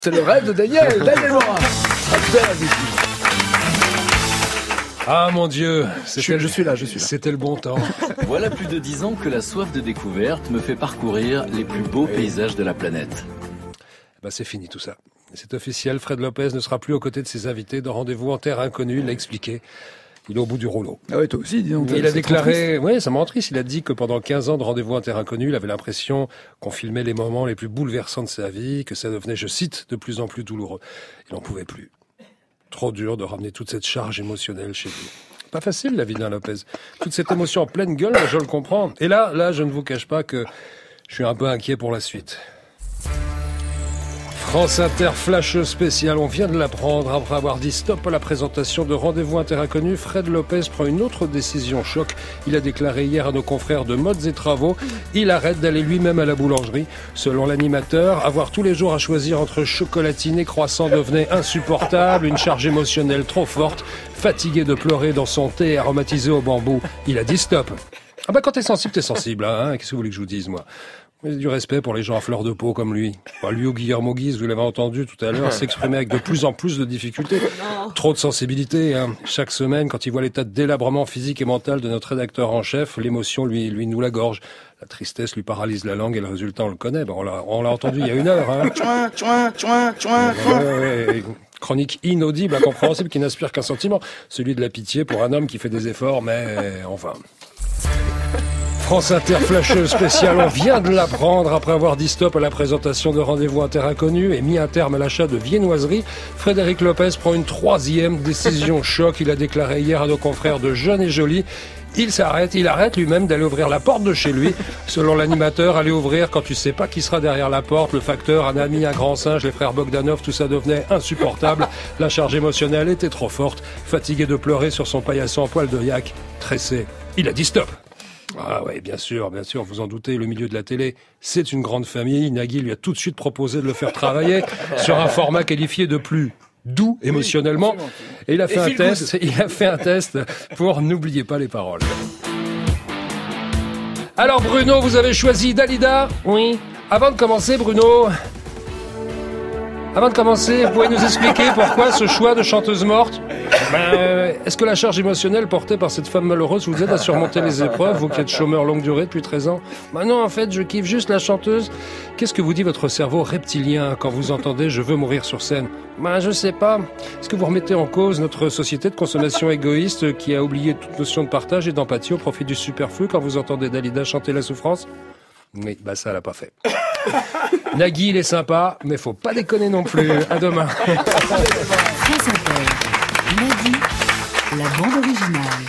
C'est le rêve de Daniel Morin. Ah mon Dieu, je suis là. C'était le bon temps. Voilà plus de 10 ans que la soif de découverte me fait parcourir les plus beaux paysages de la planète. C'est fini tout ça. C'est officiel, Fred Lopez ne sera plus aux côtés de ses invités dans Rendez-vous en Terre Inconnue, il l'a expliqué. Il est au bout du rouleau. Ah ouais, toi aussi, dis donc. Il a déclaré, ça me rend triste, il a dit que pendant 15 ans de Rendez-vous en Terre Inconnue, il avait l'impression qu'on filmait les moments les plus bouleversants de sa vie, que ça devenait, je cite, de plus en plus douloureux. Il n'en pouvait plus. Trop dur de ramener toute cette charge émotionnelle chez lui. Pas facile la vie d'un Lopez. Toute cette émotion en pleine gueule, je le comprends. Et là, je ne vous cache pas que je suis un peu inquiet pour la suite. France Inter Flash spécial, on vient de l'apprendre. Après avoir dit stop à la présentation de Rendez-vous en Terre Inconnue, Fred Lopez prend une autre décision choc. Il a déclaré hier à nos confrères de Modes et Travaux, il arrête d'aller lui-même à la boulangerie. Selon l'animateur, avoir tous les jours à choisir entre chocolatine et croissant devenait insupportable, une charge émotionnelle trop forte. Fatigué de pleurer dans son thé aromatisé au bambou, il a dit stop. Quand t'es sensible, hein. Qu'est-ce que vous voulez que je vous dise, moi? Du respect pour les gens à fleur de peau comme lui. Lui ou Guillermo Guise, vous l'avez entendu tout à l'heure, s'exprimer avec de plus en plus de difficultés. Trop de sensibilité, hein. Chaque semaine, quand il voit l'état de délabrement physique et mental de notre rédacteur en chef, l'émotion lui noue la gorge. La tristesse lui paralyse la langue et le résultat, on le connaît. On l'a entendu il y a 1 heure, hein. Chronique inaudible, incompréhensible, qui n'inspire qu'un sentiment. Celui de la pitié pour un homme qui fait des efforts, mais enfin... France Inter Flash spécial, on vient de l'apprendre après avoir dit stop à la présentation de Rendez-vous en Terre Inconnue et mis un terme à l'achat de viennoiseries. Frédéric Lopez prend une 3e décision choc. Il a déclaré hier à nos confrères de Jeune et Jolie. Il arrête lui-même d'aller ouvrir la porte de chez lui. Selon l'animateur, aller ouvrir quand tu sais pas qui sera derrière la porte, le facteur, un ami, un grand singe, les frères Bogdanov, tout ça devenait insupportable. La charge émotionnelle était trop forte. Fatigué de pleurer sur son paillasson en poil de yak, tressé, il a dit stop. Ah oui, bien sûr, vous en doutez, le milieu de la télé, c'est une grande famille. Nagui lui a tout de suite proposé de le faire travailler sur un format qualifié de plus doux émotionnellement. Et il a fait un test pour N'oubliez pas les paroles. Alors Bruno, vous avez choisi Dalida ? Oui. Avant de commencer, Bruno, vous pouvez nous expliquer pourquoi ce choix de chanteuse morte ? Est-ce que la charge émotionnelle portée par cette femme malheureuse vous aide à surmonter les épreuves, vous qui êtes chômeur longue durée depuis 13 ans ? Non, en fait, je kiffe juste la chanteuse. Qu'est-ce que vous dit votre cerveau reptilien quand vous entendez « je veux mourir sur scène » ? Je sais pas. Est-ce que vous remettez en cause notre société de consommation égoïste qui a oublié toute notion de partage et d'empathie au profit du superflu quand vous entendez Dalida chanter la souffrance ? Oui, ça, elle a pas fait. Nagui, il est sympa, mais faut pas déconner non plus. À demain. France Inter. Nagui, la bande originale.